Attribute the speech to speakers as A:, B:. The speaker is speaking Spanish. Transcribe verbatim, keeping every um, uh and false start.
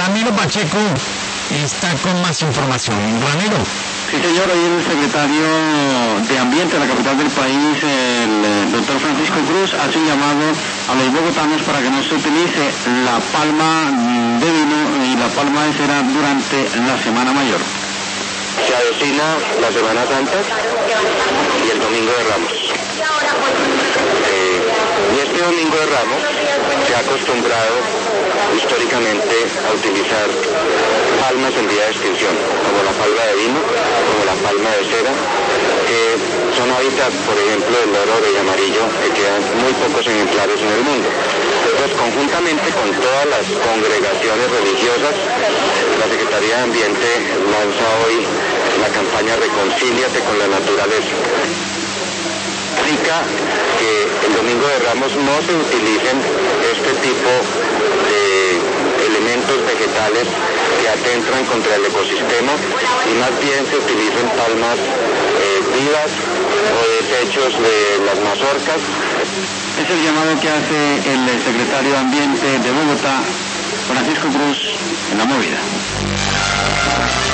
A: Ramiro Pacheco está con más información. Ramiro.
B: Sí, señor, hoy el secretario de Ambiente de la capital del país, el doctor Francisco Cruz, hace un llamado a los bogotanos para que no se utilice la palma de vino y la palma de cera durante la Semana Mayor.
C: Se avecina la Semana Santa y el Domingo de Ramos. Eh, y este Domingo de Ramos se ha acostumbrado históricamente a utilizar palmas en vía de extinción, como la palma de vino, como la palma de cera, que son hábitat, por ejemplo, del loro y amarillo, que quedan muy pocos ejemplares en el mundo. Entonces, conjuntamente con todas las congregaciones religiosas, la Secretaría de Ambiente lanza hoy la campaña Reconcíliate con la naturaleza. Indica que el Domingo de Ramos no se utilicen este tipo de elementos vegetales que atentan contra el ecosistema y más bien se utilicen palmas eh, vivas o desechos de las mazorcas.
B: Es el llamado que hace el secretario de Ambiente de Bogotá, Francisco Cruz, en La Movida.